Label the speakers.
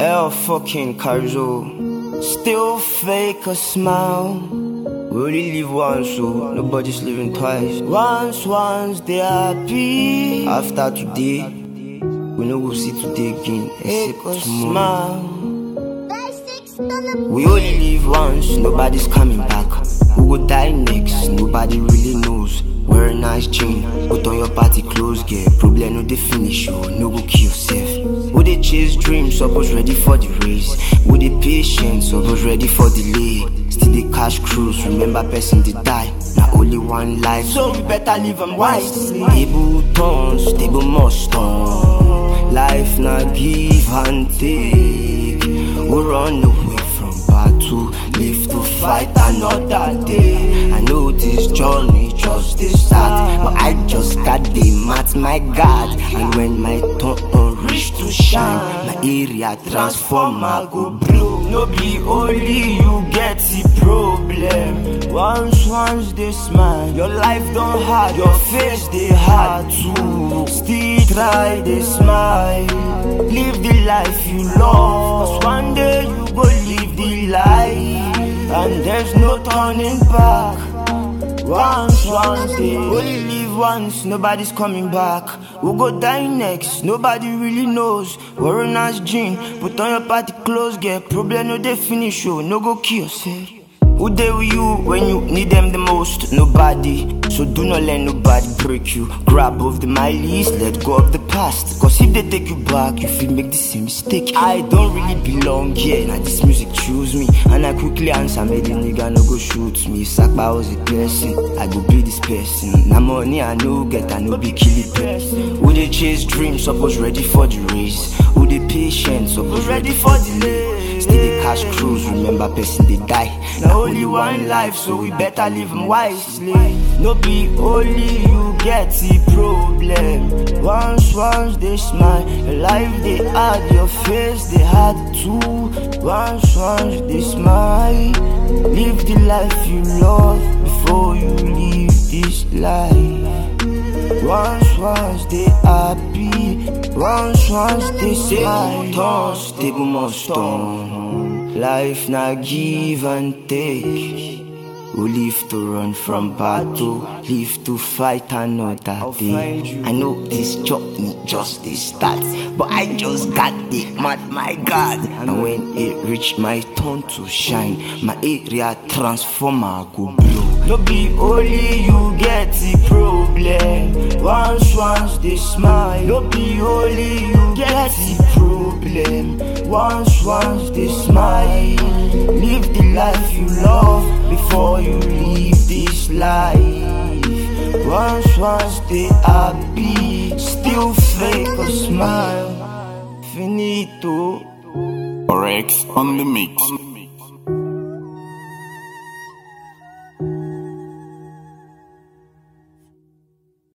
Speaker 1: Hell fucking Carzo. Still fake a smile. We only live once, so nobody's living twice. Once they happy. After today, we no go see today again. Except tomorrow. We only live once, nobody's coming back. Who go die next, nobody really knows. Wear a nice jean, put on your party clothes, get problem no dey finish, oh, no go kill yourself. Who dey chase dreams, suppose ready for the race. Who dey patient, suppose ready for delay. Still dey cash cruise, remember person dey die. Now only one life, so we better live and wise. Stable turn, stable must turn. Life na give and take. We run away from battle, live to fight another day. I know this journey just dey start, but I just got the mat, my God. And when my turn reach to shine, my area transformer go blow. No be only you get the problem. Once they smile, your life don't hard, your face they hard too. Still try they smile, live the life you love. Cause one day you go live the life, and there's no turning back. Once they only live once, nobody's coming back. Who go die next, nobody really knows. Wear a nice jean, put on your party clothes, get problem no dey finish, oh, no go kill yourself. Who there with you when you need them the most? Nobody. So do not let nobody break you. Grab off the mileage, let go of the past. Cause if they take you back, you feel make the same mistake. I don't really belong here, now this music choose me. And I quickly answer, made the nigga no go shoot me. Sakba was a person, I go be this person. Now money I no get, I no be killing person. Who they chase dreams, suppose ready for the race. Who they patient, suppose ready for delay. Still the cash cruise, remember person they die. Now only one life, so we better live them wisely. No be only you get the problem. Once they smile, your life they hard, your face they hard too. Once they smile, live the life you love before you leave this life. Once they happy, once they smile. Turn, stable must turn. Life na give and take. We live to run from battle, live to fight another day. I know this journey just dey start, but I just got the mad, my God. And when it reach my turn to shine, my area transformer go blow. No be only you get the problem. Once they smile, no be only you get the problem. Once they smile, live the life you love before you leave this life. Once they happy, still fake a smile. Finito.
Speaker 2: Rex on the mix.